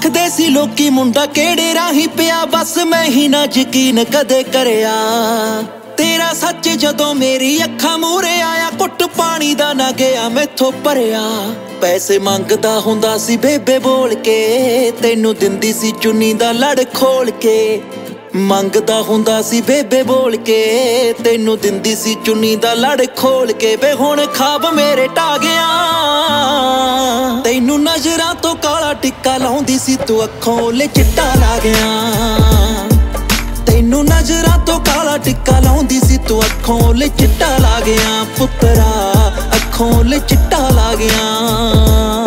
ਆਖਦੇ ਸੀ ਲੋਕੀ ਮੁੰਡਾ ਕਿਹੜੇ ਰਾਹੀਂ ਪਿਆ, ਬਸ ਮੈਂ ਹੀ ਨਾ ਯਕੀਨ ਕਦੇ ਕਰਿਆ। ਤੇਰਾ ਸੱਚ ਜਦੋਂ ਮੇਰੀ ਅੱਖਾਂ ਮੂਹਰੇ ਆਇਆ, ਘੁੱਟ ਪਾਣੀ ਦਾ ਨਾ ਗਿਆ ਮੈਥੋਂ ਭਰਿਆ। ਪੈਸੇ ਮੰਗਦਾ ਹੁੰਦਾ ਸੀ ਬੇਬੇ ਬੋਲ ਕੇ, ਤੈਨੂੰ ਦਿੰਦੀ ਸੀ ਚੁੰਨੀ ਦਾ ਲੜ ਖੋਲ ਕੇ। ਮੰਗਦਾ ਹੁੰਦਾ ਸੀ ਬੇਬੇ ਬੋਲ ਕੇ, ਤੈਨੂੰ ਦਿੰਦੀ ਸੀ ਚੁੰਨੀ ਦਾ ਲੜ ਖੋਲ ਕੇ। ਵੇ ਹੁਣ ਖਾਬ ਮੇਰੇ ਢਾ ਗਿਆ, ਤੈਨੂੰ ਨਜ਼ਰਾਂ ਤੋਂ ਕਾਲਾ ਟਿੱਕਾ ਲਾਉਂਦੀ ਸੀ ਤੂੰ, ਅੱਖੋਂ ਓਲੇ ਚਿੱਟਾ ਲਾ ਗਿਆ। ਤੈਨੂੰ ਨਜ਼ਰਾਂ ਤੋਂ ਕਾਲਾ ਟਿੱਕਾ ਲਾਉਂਦੀ ਸੀ ਤੂੰ, ਅੱਖੋਂ ਓਲੇ ਚਿੱਟਾ ਲਾ ਗਿਆ। ਪੁੱਤਰਾ ਅੱਖੋਂ ਓਲੇ ਚਿੱਟਾ ਲਾ ਗਿਆ।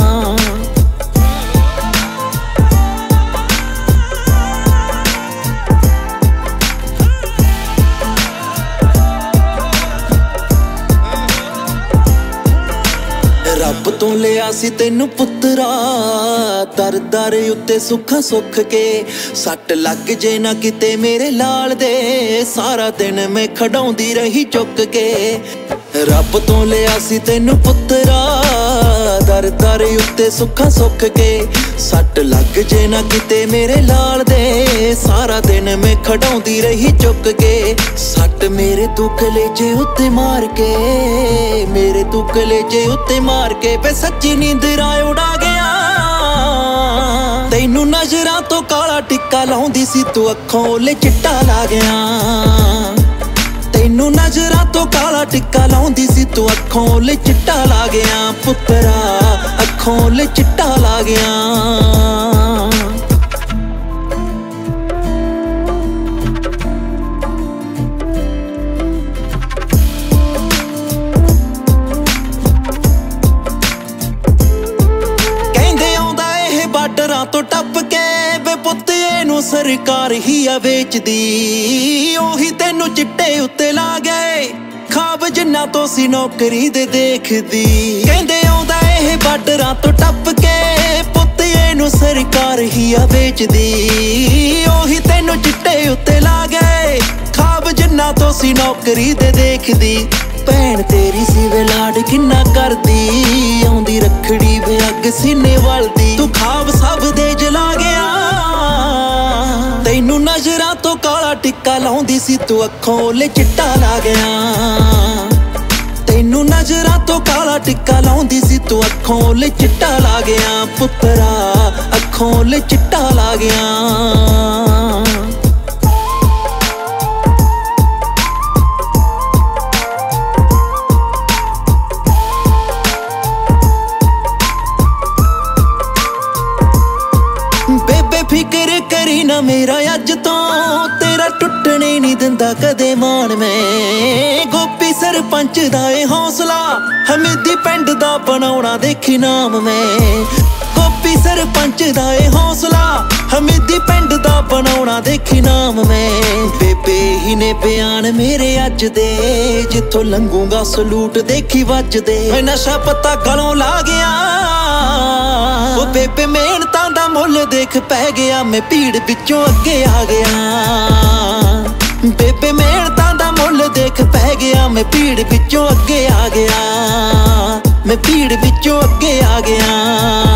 ਰੱਬ ਤੋਂ ਲਿਆ ਸੀ ਤੈਨੂੰ ਪੁੱਤਰਾ, ਦਰ ਦਰ ਉੱਤੇ ਸੁੱਖਾਂ ਸੁੱਖ ਕੇ। ਸੱਟ ਲੱਗ ਜੇ ਨਾ ਕਿਤੇ ਮੇਰੇ ਲਾਲ ਦੇ, ਸਾਰਾ ਦਿਨ ਮੈਂ ਖੜਾਉਂਦੀ ਰਹੀ ਚੁੱਕ ਕੇ। ਰੱਬ ਤੋਂ ਲਿਆ ਸੀ ਤੈਨੂੰ ਪੁੱਤਰਾ, ਦਰ ਦਰ ਉੱਤੇ ਸੁੱਖਾਂ ਸੁੱਖ ਕੇ। ਸੱਟ ਲੱਗ ਜੇ ਨਾ ਕਿਤੇ ਮੇਰੇ ਲਾਲ ਦੇ, ਸਾਰਾ ਦਿਨ ਮੈਂ ਖੜਾਉਂਦੀ ਰਹੀ ਚੁੱਕ ਕੇ। ਸੱਟ ਮੇਰੇ ਤੂੰ ਕਲੇਜੇ ਉੱਤੇ ਮਾਰ ਕੇ, ਮੇਰੇ ਤੂੰ ਕਲੇਜੇ ਉੱਤੇ ਮਾਰ ਕੇ। ਵੇ ਸੱਚੀ ਨੀਂਦਰਾਂ ਉਡਾ ਗਿਆ, ਤੈਨੂੰ ਨਜ਼ਰਾਂ ਤੋਂ ਕਾਲਾ ਟਿੱਕਾ ਲਾਉਂਦੀ ਸੀ ਤੂੰ, ਅੱਖੋਂ ਓਲੇ ਚਿੱਟਾ ਲਾ ਗਿਆ। ਤੈਨੂੰ ਨਜ਼ਰਾਂ ਤੋਂ ਕਾਲਾ ਟਿੱਕਾ ਲਾਉਂਦੀ ਸੀ ਤੂੰ, ਅੱਖੋਂ ਓਲੇ ਚਿੱਟਾ ਲਾ ਗਿਆ। ਪੁੱਤਰਾ ਅੱਖੋਂ ਓਲੇ ਚਿੱਟਾ ਲਾ ਗਿਆ। ਬਾਰਡਰਾਂ ਤੋਂ ਟੱਪ ਕੇ ਵੇ ਪੁੱਤ ਇਹਨੂੰ ਸਰਕਾਰ ਹੀ ਆ ਵੇਚਦੀ। ਉਹੀ ਤੈਨੂੰ ਚਿੱਟੇ ਉੱਤੇ ਲਾ ਗਏ, ਖਾਬ ਜਿੰਨਾ ਤੋਂ ਸੀ ਨੌਕਰੀ ਦੇ ਦੇਖਦੀ। ਕਹਿੰਦੇ ਆਉਂਦਾ ਇਹ ਬਾਰਡਰਾਂ ਤੋਂ ਟੱਪ ਕੇ, ਪੁੱਤ ਇਹਨੂੰ ਸਰਕਾਰ ਹੀ ਆ ਵੇਚਦੀ। ਉਹੀ ਤੈਨੂੰ ਚਿੱਟੇ ਉੱਤੇ ਲਾ ਗਏ, ਖਾਬ ਜਿੰਨਾ ਤੋਂ ਸੀ ਨੌਕਰੀ ਦੇ ਦੇਖਦੀ। ਭੈਣ ਤੇਰੀ ਸੀ ਵੇ ਲਾਡ ਕਿੰਨਾ ਕਰਦੀ, ਆਉਂਦੀ ਰੱਖੜੀ ਵੇ ਅੱਗ ਸੀਨੇ ਵਲਦੀ। ਤੂੰ ਖਾਬ ਸਭ ਦੇ ਜਲਾ ਗਿਆ, ਤੈਨੂੰ ਨਜ਼ਰਾਂ ਤੋਂ ਕਾਲਾ ਟਿੱਕਾ ਲਾਉਂਦੀ ਸੀ ਤੂੰ, ਅੱਖੋਂ ਓਲੇ ਚਿੱਟਾ ਲਾ ਗਿਆ। ਤੈਨੂੰ ਨਜ਼ਰਾਂ ਤੋਂ ਕਾਲਾ ਟਿੱਕਾ ਲਾਉਂਦੀ ਸੀ ਤੂੰ, ਅੱਖੋਂ ਓਲੇ ਚਿੱਟਾ ਲਾ ਗਿਆ। ਪੁੱਤਰਾ ਅੱਖੋਂ ਓਲੇ ਚਿੱਟਾ ਲਾ ਗਿਆ। ਬੇਬੇ ਫਿਕਰ ਕਰੀ ਨਾ ਮੇਰਾ ਅੱਜ ਤੋਂ, ਤੇਰਾ ਟੁੱਟਣੇ ਨਹੀਂ ਦਿੰਦਾ ਕਦੇ ਮਾਣ ਮੈਂ। ਗੋਪੀ ਸਰਪੰਚ ਦਾ ਏ ਹੌਸਲਾ, ਹਮੀਦੀ ਪਿੰਡ ਦਾ ਬਣਾਉਣਾ ਦੇਖੀ ਨਾਮ ਮੈਂ। ਗੋਪੀ ਸਰਪੰਚ ਦਾ ਏ ਹੌਸਲਾ, ਹਮੀਦੀ ਪਿੰਡ ਦਾ ਬਣਾਉਣਾ ਦੇਖੀ ਨਾਮ ਮੈਂ। ਬੇਬੇ ਹੀ ਨੇ ਬਿਆਨ ਮੇਰੇ ਅੱਜ ਦੇ, ਜਿੱਥੋਂ ਲੰਘੂਗਾ ਸਲੂਟ ਦੇਖੀ ਵੱਜਦੇ। ਮੈਂ ਨਸ਼ਾ ਪੱਤਾ ਗਲੋਂ ਲਾ ਗਿਆ, ਉਹ ਬੇਬੇ ਮਿਹਨਤਾਂ ਦਾ ਮੁੱਲ ਦੇਖ ਪੈ ਗਿਆ। ਮੈਂ ਭੀੜ ਵਿੱਚੋਂ ਅੱਗੇ ਆ ਗਿਆ, ਬੇਬੇ ਮਿਹਨਤਾਂ ਦਾ ਮੁੱਲ ਦੇਖ ਪੈ ਗਿਆ। ਮੈਂ ਭੀੜ ਵਿੱਚੋਂ ਅੱਗੇ ਆ ਗਿਆ, ਮੈਂ ਭੀੜ ਵਿੱਚੋਂ ਅੱਗੇ ਆ ਗਿਆ।